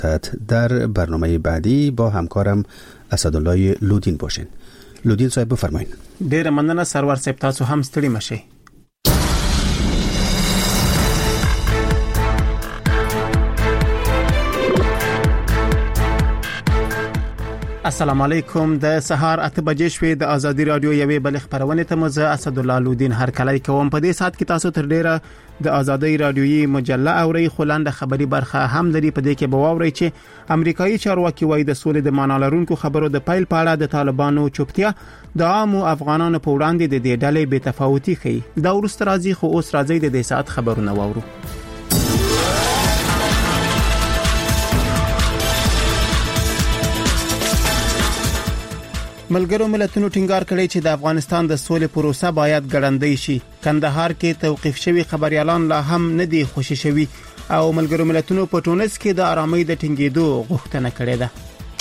در برنامه بعدی با همکارم اسدالله لودین باشین. لودین صاحب بفرمایید. ډیر مننه سرور صاحب، تاسو هم ستړي مشئ. السلام علیکم. د سهار 8 بجې شوې د ازادي رادیو یوې بل خبرونه ته مزه اسدالله لودین هر کله کوم. په دې سات کې تاسو تر ډیره د ازادي رادیوي مجله اوري خلاند خبري برخه هم لري. په دې کې به واوري چې امریکایي چارواکي وایي د سولې د معنالرونکو خبرو د پایل پاړه د طالبانو چوپتیا د عام افغانانو په وړاندې د دې ډلې بې تفاوتي ښيي. دا ورسته راځي، خو اوس راځي د دې سات خبرونه واورو. ملګرو ملتونو ټینګار کړی چې د افغانستان د سولې پروسه باید ګړندۍ شي. کندهار کې توقيف شوی خبريالان لا هم نه دي خوشی شوی او ملګرو ملتونو په ټونس کې د آرامۍ د ټینګېدو غوښتنه کړې ده.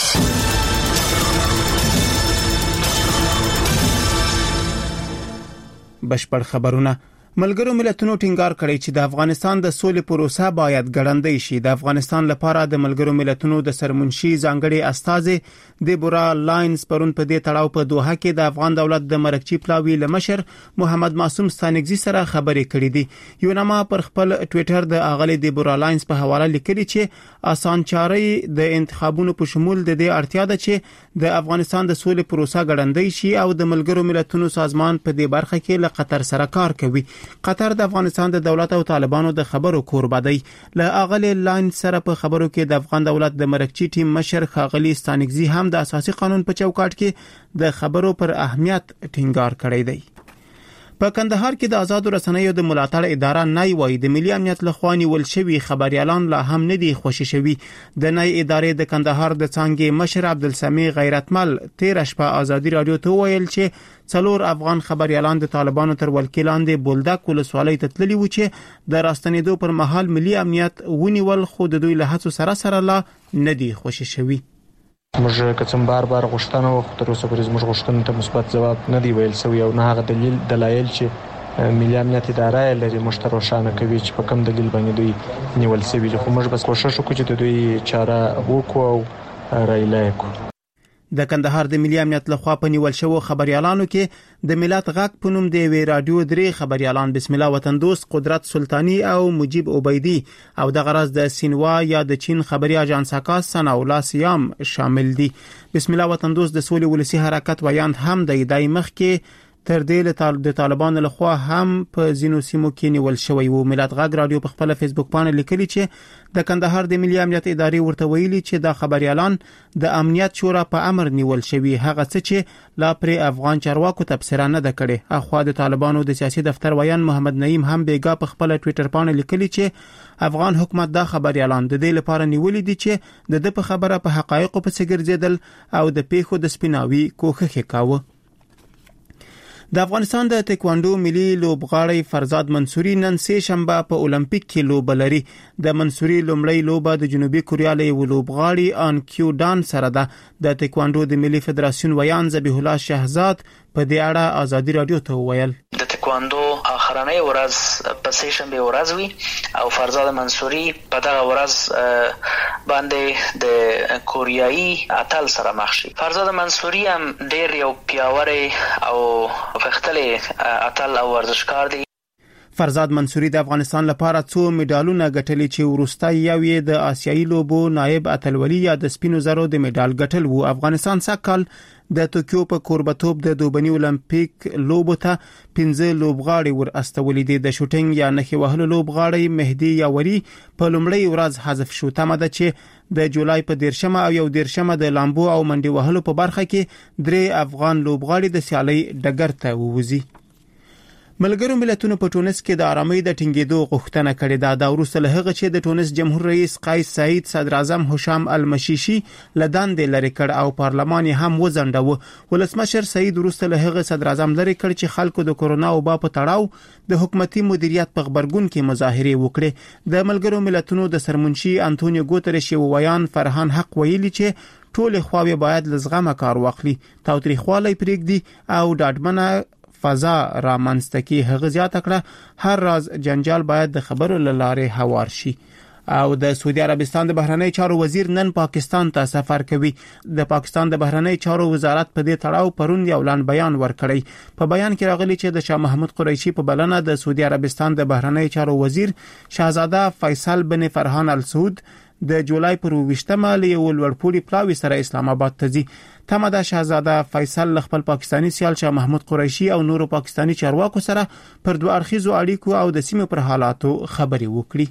بشپړ خبرونه. ملګرو ملتونو ټینګار کړی چې د افغانستان د سولې پروسه باید ګړندۍ شي. د افغانستان لپاره د ملګرو ملتونو د سرمنشي ځانګړي استازي دیبورا لاینز پرون په دې تړاو په دوحه کې د افغان دولت د مرکچی پلاوی لمشر محمد معصوم ستانګزي سره خبرې کړې دي. یو نامه پر خپل ټوئیټر د اغلی دیبورا لاینز په حواله لیکلي چې آسان چاري د انتخابونو په شمول د دې اړتیا ده چې د افغانستان د سولې پروسه ګړندۍ شي او د ملګرو ملتونو سازمان په دې برخه کې له قطر سره کار کوي. قطر د افغانستان د دولت او طالبانو د خبرو کوربه دی. له اغلی لاین سره په خبرو کې د افغان دولت د مرکچی ټیم مشر خاغلی ستانګزي هم د اساسي قانون په چوکاټ کې د خبرو پر اهمیت ټینګار کړی دی. په کندهار کې د آزاد رسنیو د ملاتړ اداره نای وای د ملي امنیت لخوا نیول شوی خبريالان لا هم نه دي خوشی شوی. د نای ادارې د کندهار د څنګه مشر عبدالسمی غیرتمل 13 شپه آزادي رادیو ته ویل چې 4 افغان خبريالان د طالبانو تر ولکې لاندې بولدک ولسوالۍ ته تللي و چې د راستنېدو پر مهال ملي امنیت ونیول، خو د دوی له هڅو سره لا نه دي خوشی شوی. موږ کوم بار غوښتنه وکړو، تر اوسه پورې موږ غوښتنې ته مثبت جواب نه دی ویل سوی او نه هغه دلایل چې ملي امنیت اداره لري موږ ته روښانه کوي چې په کوم دلیل باندې دوی نیول شوي. خو موږ بس کوشش وکړو چې دوی چاره وکړو او رایله وکړو. د کندهار د ملي امنیت لخوا په نیول شوو خبريالانو کې د ملت غږ په نوم د وی رادیو 3 خبريالان بسم الله وطن دوست، قدرت سلطانی او مجيب عبیدی او د غرض د سینوا یا د چین خبري اژانس کاس سناولا سیام شامل دي. بسم الله وطن دوست د سولې ولسی حرکت ویاند هم د دای مخ کې تر دې د طالبانو لخوا هم په زینو سیمو کې نیول شوی وو. ملت غږ رادیو په خپل فیسبوک باندې لیکلي چې د کندهار د ملي امنیت ادارې ورته ویلي چې د خبريالان د امنیت شورا په امر نیول شوی، هغه څه چې لا پر افغان چارواکو تبصره نه ده کړې. اخوا د طالبانو د سیاسي دفتر ویان محمد نعیم هم بیګا په خپل ټوئیټر باندې لیکلي چې افغان حکومت د خبريالان د دې لپاره نیولې دي چې د په خبره په حقایقو په څګرځیدل او د پیښو د سپیناوي کوښښ وکاوه. د افغانستان د تکواندو ملي لوبغاړی فرزاد منصوري نن سه شنبه په اولمپیک کې لوب لري. د منصوري لومړی لوبه د جنوبي کوریا له لوبغاړي ان کیو ډان سره ده. د تکواندو د ملي فدراسیون ویان ذبیح الله شهزاد په دې اړه ازادي رادیو ته ویل: د تکواندو اخرنۍ ورځ په سه شنبه ورځ وی او فرزاد منصوري په دغه ورځ باندې د کوریایي اتل سره مخ شي. فرزاد منصوري هم ډېر یو پیاوړی او فختلې اتل او ورزشکار دی. فرزاد منصوري د افغانستان لپاره 2 میډالونه ګټلي چې وروستای یو یې د آسیایي لوبو نائب اتلولي یا د سپینو زرو د میډال ګټل وو. افغانستان سکهال د توکیو په کوربتوب د دوبني اولمپیک لوبو ته 15 لوبغاړي ور استولې دي. د شوټینګ یا نخي وهلو لوبغاړي مهدي یاوري په لومړی ورځ حذف شو. تمه ده چې د جولای په 13 او 14 د لامبو او منډي وهلو په برخه کې 3 افغان لوبغاړي د سیالي ډګر ته ووزي. ملګرو ملتونو په ټونس کې د آرامۍ د ټینګېدو غوښتنه کړې ده. دا وروسته له هغه چې د ټونس جمهور رئیس قیس سعید صدر اعظم هشام المشیشي لدان لري کړ او پارلمان هم وزنډو. ولسمشر سعید وروسته له هغه صدر اعظم لري کړ چې خلکو د کورونا وبا په تړاو د حکومتي مدیریت په خبرګون کې مظاهره وکړي. د ملګرو ملتونو د سرمنشي انټونیو ګوتریش ویان فرهان حق ویلي چې ټول خواوې باید لزغمه کار واخلي، تاوتریخوالی پرېږدي او ډاډمنه فضا را منځته کی. هغه زیاته کړه هر راز جنجال باید د خبرو لاره هوار شي. او د سعودي عربستان د بهرنی چارو وزیر نن پاکستان ته سفر کوي. د پاکستان د بهرنی چارو وزارت په دې تړاو پرون یو لاندې بیان ورکړی. په بیان کې راغلي چې د شاه محمود قریشي په بلنه د سعودي عربستان د بهرنی چارو وزیر شاهزاده فیصل بن فرحان ال سعود د جولای پر 20مه له ولورپوري پلاوي سره اسلام آباد ته ځي. تمه ده شاهزاده فیصل خپل پاکستانی سیال شاه محمود قریشي او نورو پاکستانی چارواکو سره پر دوه اړخیزو اړیکو او د سیمې پر حالاتو خبري وکړي.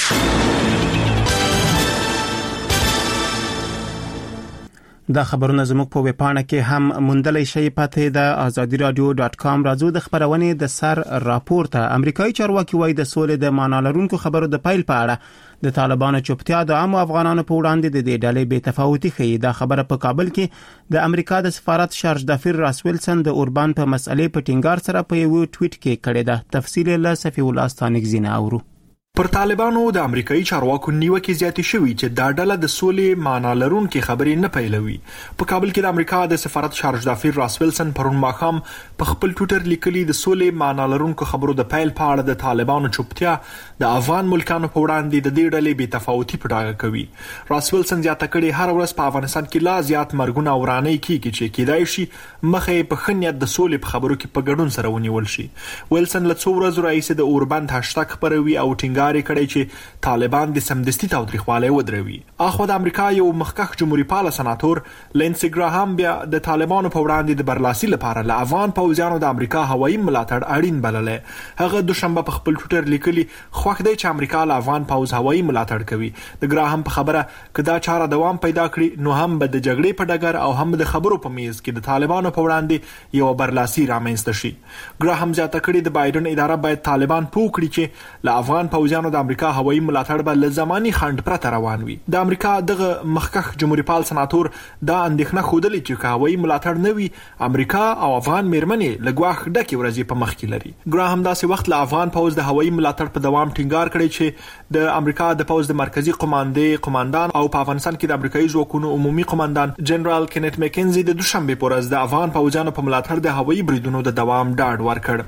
دا خبرونه زموږ په ویبپاڼه کې هم موندلای شئ. پته د azadiradio.com راځو د خبرونې د سر راپور ته. امریکایي چارواکي وایي د سولې د معنا لرونکو خبرو د پیل په اړه د طالبانو چوپتیا د عام افغانانو په وړاندې د دې ډلې بې تفاوتي ښيي. دا خبره په کابل کې د امریکا د سفارت شارج دافیر راس ویلسن د اوربان په مسئلې په ټینګار سره په یو ټویټ کې کړی ده. تفصیل له صفی الله ستانک زینه اورو. پر طالبانو د امریکایي چارواکو نیوکې زیاتې شوې چې دا ډله د سولې معنا لرونکي خبرې نه پیلوي. په کابل کې د امریکا د سفارت شارج دافیر راس ویلسن پرون ماښام په خپل ټویټر لیکلي د سولې معنا لرونکو خبرو د پیل په اړه د طالبانو چوپتیا د افغان ملکانو په وړاندې د دې ډلې بې تفاوتي په ډاګه کوي. راس ویلسن زیاته کړي هر ورځ په افغانستان کې لا زیات مرګونه او ورانۍ کیږي چې کېدای شي مخې په خنیت د سولې په خبرو کې په ګډون سره ونیول شي. ویلسن له څو ورځې راهیسې د اوربند هاشټاګ خپروي او ټینګار کړي چې طالبان د سمدستي تاوتریخوالی ودروي. اخو د امریکا یو مخکښ جمهوریت پال سناتور لینسي ګراهام بیا د طالبانو په وړاندې د برلاسي لپاره له افغان پوځیانو د امریکا هوایي ملاتړ اړین بللی. هغه دوشنبه په خپل ټویټر لیکلي خوښ دی چې امریکا له افغان پوځ هوایي ملاتړ کوي. د ګراهام په خبره کدا چاره دوام پیدا کړي نو هم به د جګړې په ډګر او هم د خبرو په میز کې د طالبانو په وړاندې یو برلاسي رامنځته شي. ګراهام زیاته کړي د بایدن اداره باید طالبان پوه کړي چې له افغان پوځیانو د امریکا هوایي ملاتړ به له زماني خنډ پرته روان وي. د امریکا دغه مخکښ جمهوریت پال سناتور دا اندېښنه ښودلې چې هوایي ملاتړ نه وي امریکا او افغان میرمنې له ګواښ ډکې ورځې په مخ کې لري. ګراهام داسې وخت له افغان پوځ د هوایي ملاتړ په دوام ټینګار کړی چې د امریکا د پوځ د مرکزی قماندان او په افغانستان کې د امریکایي ځواکونو عمومي قماندان جنرال کینیت مکنزي د دوشنبه په ورځ د افغان پوځیانو په ملاتړ د هوایي بریدونو د دوام ډاډ ورکړ.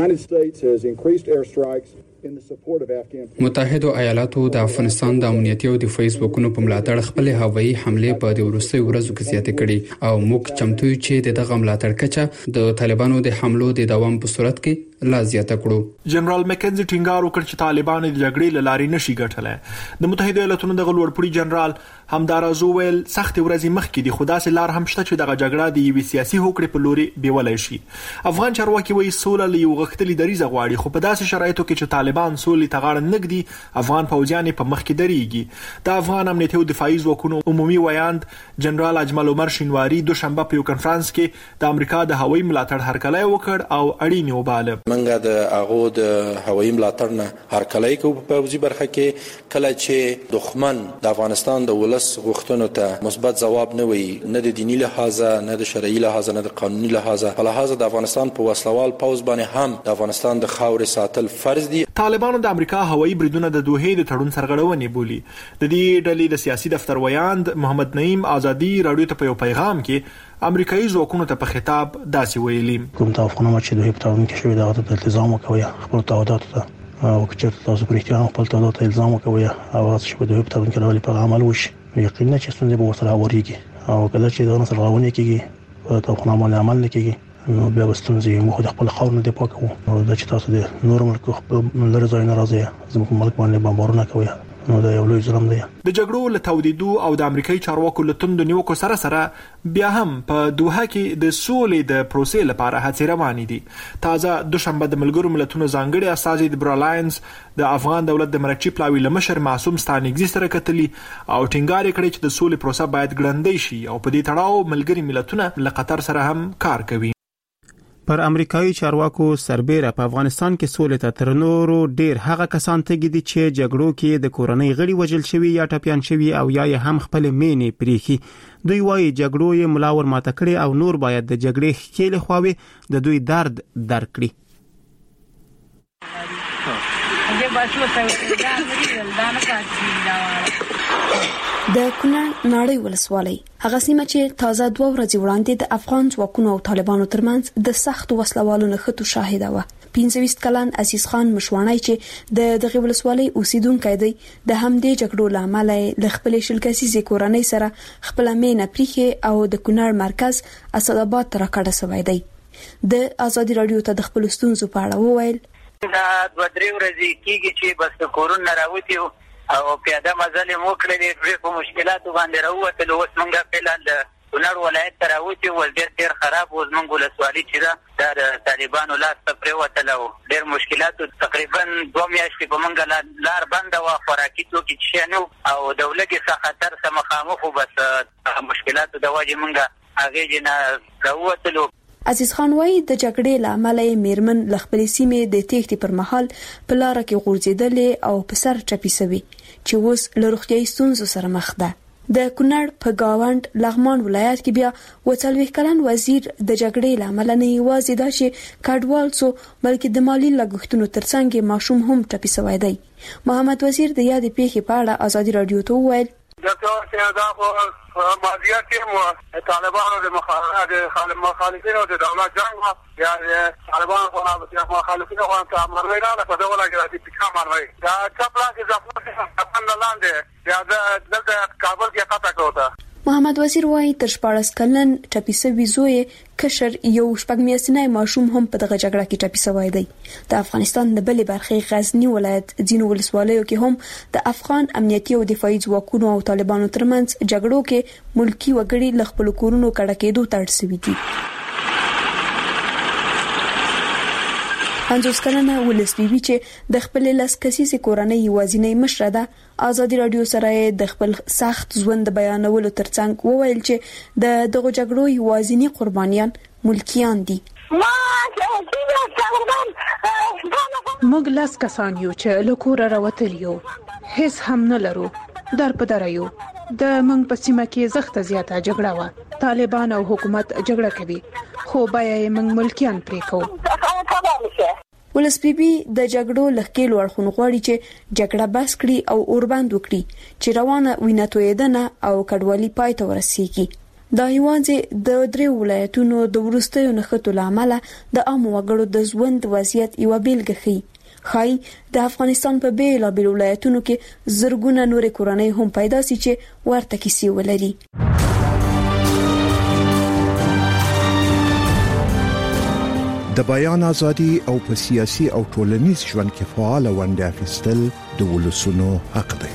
متحده ایالاتو د افغانستان د امنیتي او دفاعي ځواکونو په ملاتړ خپل هوایي حمله په د وروستي ورځو کې زیاتې کړې او موږ چمتو یو چې دغه ملاتړ کچه د طالبانو د حملو د دوام په صورت کې لا زیاته کړو. جنرال مکنزي ټینګار وکړ چې طالبان د جګړې له لارې نشي ګټلای. د متحده ایالاتونو د لوړپوړي جنرال همدارازو ویل سخت ورځې مخکې د خدا سي لار هم شته چې دغه جګړه د یوې سیاسي هوکړې په لوري بیولای شي. افغان چارواکي وایي سوله له یو غښتلي دریځ غواړي خو په داسې شرایطو کې چې طالبان سولې ته غاړه نږدي افغان پوځیان په مخ کې درېږي. د افغان امنیتي او دفاعي ځواکونو عمومي ویاند جنرال اجمل عمر شینواری دوشنبه په یو کنفرانس کې د امریکا د هوایي ملاتړ هرکلی وکړ او اړین وباله. منګه د هغه د هوایي ملاتړ نه هرکلی کوو په پوځي برخه کې کله چې دښمن د افغانستان د ولس غوښتنو ته مثبت ځواب نه وي نه د دینی لحاظه نه د شرعي لحاظه نه د قانوني لحاظه په لحاظ د افغانستان په وسلوال پوځ باندې هم د افغانستان د خاورې ساتل فرض دي. طالبانو د امریکا هوایي بریدونه د دوحې د تړون سرغړونې بولي. د دې ډلې د سیاسي دفتر ویاند محمد نعیم آزادي رادیو ته په یو پیغام کې امریکایي ځواکونو ته په خطاب داسې ویلي کوم توافقونه چې دوی په تړون کې شوی دا د التزام وکوي خپل تعهداتو ته او چې تاسو پر احترام خپل تعهدات الزام وکوي او چې په دوی په تړون کې راولي په عمل وشي یقینا چې څنګه به ورسره وريږي او کله چې دا سره راونی کېږي په توافقونه باندې عمل نه کېږي نو بیا وستونځي موږ د خپل خاور نه دی پاکو او دا چې تاسو د نور ملک لري ځای ناراضي زموږ ملک باندې بمبارونه کوي نو دا یو لوی ظلم دی. د جګړو له تودیدو او د امریکایي چارواکو له توندو نیوکو سره بیا هم په دوحه کې د سولې د پروسې لپاره هڅې روانې دي. تازه دوشنبه د ملګرو ملتونو ځانګړي استازي د برالاینز د افغان دولت د مرکزي پلاوي لمشر معصوم ستانګزي سره کتلي او ټینګار کړی چې د سولې پروسه باید ګړندۍ شي او په دې تړاو ملګري ملتونه له قطر سره هم کار کوي. پر امریکایي چارواکو سربېره په افغانستان کې سولې ته تر نورو ډیر هغه کسان تګي دي چې جګړو کې د کورنۍ غړي وژل شوي یا ټپيان شوي او یا هم خپل مینې پریخي. دوی وایي جګړو یې ملاور ماته کړي او نور باید د جګړې ښکېلې خواوې د دوی درد درک کړي. د کونړ ناړۍ ولسوالۍ هغه سیمه چې تازه 2 ورځې وړاندې د افغان ځواکونو او طالبانو ترمنځ د سخت وسلوالو نښتو شاهده و. 25 کلن عزیز خان مشوانی چې دغه ولسوالۍ اوسیدونکی دی د همدې جګړو لامل له خپل شلکسي کورنۍ سره خپل مینه پریخي او د کونړ مرکز اسداباد تر کډه سوی دی. د ازادي رادیو ته د خپل ستونزو په اړه وویل دا 2-3 ورځې کېږي چې بس کورونه راوتی او پیاده مزل مو کړلې ډېر په مشکلاتو باندې راووتل. اوس موږ فعلا د کونړ ولایت ته راوتی وضعیت ډېر خراب و. زموږ ولسوالي چې دا د طالبانو لاس ته پرېوتله او ډېر مشکلاتو تقریبا 2 میاشتې په موږ لار بنده وه. خوراکي توکي څښي نه او د ولږې څخه خطر سره مخامخ وو. بس مشکلاتو د وجې موږ هغې نه راووتلو. عزیز خان وايي د جګړې لامل میرمن لخپلې سیمې د تېښتې پر مهال په لار کې غورځېدلې او په سر چپی سوي چې اوس له روغتیايي ستونزو سره مخ ده. د کونړ په گاوند لغمان ولایت کې بیا 40 کلن وزیر د جګړې لامل نه یوازې دا چې کډوال سو بلکې د مالی لګښتونو ترڅنګ ماشوم هم چپی سوی دی. محمد وزیر د یادې پیښې په اړه ازادي رادیو ته وویل ماضیه کې مو طالبانو د مخالفینو د دولت جنگ یا طالبانو د مخالفینو په امرای نه په دغه لګرا دي په امرای دا چپلا کې ځکه په لاندې یا د کابل کې قطع کوته. محمد وزیر وايي تر 14 کلن ټپي سوي زوی کشر یو شپږ میاشتنی ماشوم هم په دغه جګړه کې ټپي سوی دی. د افغانستان د بلې برخې غزنی ولایت ځینو ولسوالیو کې هم د افغان امنیتي او دفاعي ځواکونو او طالبانو ترمنځ جګړو کې ملکی وګړي له خپل کورونو کډه کېدو ته اړ شوي دي. 50 کلنه ولس بیبي چې د خپل لسکسي کورنۍ یوازینی مشره ده ازادي رادیو سره د خپل سخت ژوند بیانولو ترڅنګ وویل چې دغه جګړو یوازینی قربانیان ملکیان دي. موږ لاس کسان یو چې له کوره راوتل یو هیڅ هم نه لرو در په در یو د موږ په سیمه کې زخته زیاته جګړه و. طالبان او حکومت جګړه کوي خو بیا موږ ملکیان پرې کوو. ولس بیبي د جګړو لخکېلو اړخونو غواړي چې جګړه بس کړي او اوربند وکړي چې روانه وینه تویدنه او کډوالي پای ته ورسیږي. دا یوازې د 3 ولایتونو د ورستیو نښتو لامل د عام وګړو د ژوند وضعیت یو بیلګه ښيي. خای د افغانستان په بیلابیلو ولایتونو کې زرګونه نورې کورنۍ هم پیدا سي چې ورته کیسې ولري. د بیان ازادي او په سیاسي او ټولنیز ژوند کې فعال ونډه اخیستل د ولسونو حق دی.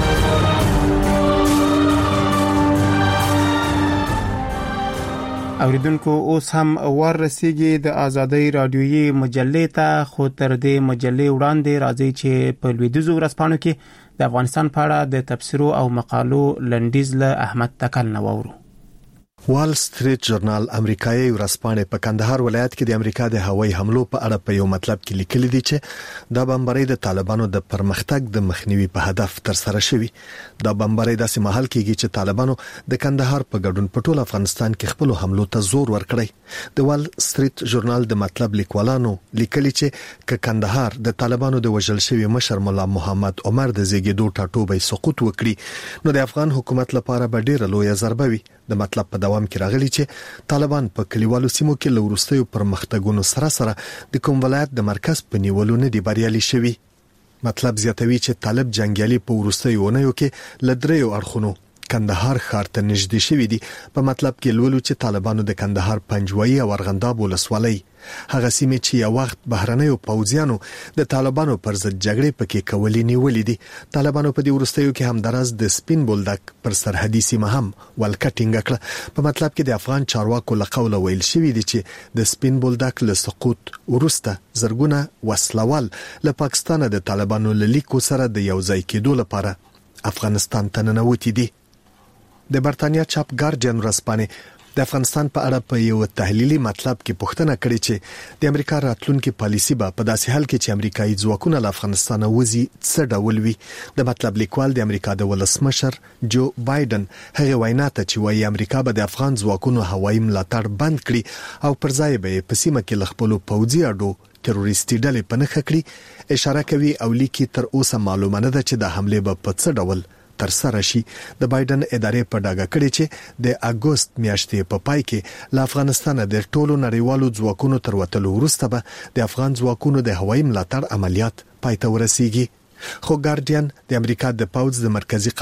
اوریدونکو اوس هم ورسیږي د ازادي رادیويي مجلې ته خو تر دې مجلې وړاندې راځي چې په لویدیځو ورځپاڼو کې د افغانستان په اړه د تبصرو او مقالو لنډیز له احمد تکل نوورو. وال سټریټ ژورنال امریکایي ورځپاڼه په کندهار ولایت کې د امریکا د هوایي حملو په اړه په یو مطلب کې لیکلي دي چې دا بمباري د طالبانو د پرمختګ د مخنیوي په هدف تر سره شوی. دا بمباري داسې مهال کېږي چې طالبانو د کندهار په ګډون په ټول افغانستان کې خپل حملو ته زور ورکړی. د وال سټریټ ژورنال د مطلب لیکوالانو لیکلي چې کندهار د طالبانو د وژل شوی مشر مولا محمد عمر د زیږیدو ټاټوبې سقوط وکړي نو د افغان حکومت لپاره به ډیره لوی ضربه وي. د مطلب په دوام کې راغلی چې طالبان په کلیوالو سیمو کې لورستیو پرمختګونو سره د کوم ولایت د مرکز په نیولو نه دی بریالي شوی. مطلب زیاتوي چې طالب جنگیالي په ورستیو ونیو کې لدریو اړخونو کندهار ښار ته نږدې شوی دي. په مطلب کې لولو چې طالبانو د کندهار پنجوایي او ارغنداب ولسوالۍ هغه سیمې چې یو وخت بهرنیو پوځیانو د طالبانو پر ضد جګړې پکې کولې نیولې دي. طالبانو په دې ورستیو کې هم درز د سپین بولدک پر سرحدي سیمه هم ولکټینګ کړ. په مطلب کې د افغان چارواکو له قوله ویل شوی دی چې د سپین بولدک له سقوط ورسته زرګونه وسلوال له پاکستان د طالبانو له لیکو سره د یو ځای کېدو لپاره افغانستان ته ننوتي دي. د برتانیا چاپ ګارډین ورځپاڼه د افغانستان په اړه په یو تحلیلي مطلب کې پوښتنه کړې چې د امریکا راتلونکي پالیسی به په داسې حال کې چې امریکایي ځواکونه له افغانستان وځي څه ډول وي. د مطلب لیکوال د امریکا د ولسمشر جو بایدن هغه وینا ته چې وايي امریکا به د افغان ځواکونو هوایي ملاتړ بند کړي او پر ځای به په سیمه کې له خپل پوځي اډو تروریستي ډلې پنهخ کړي اشاره کوي او لیکي تر اوسه معلومه نه ده چې د حمله په څه ډول تر سره شي د بایدن ادارې په ډاګه کړی چې د اگست میاشتې په پای کې له افغانستان د ټولو نړیوالو ځواکونو تر وتلو وروسته به د افغان ځواکونو د هوایي ملاتړ عملیات پای ته ورسیږي. خو ګارډین د امریکا د پوځ د مرکزی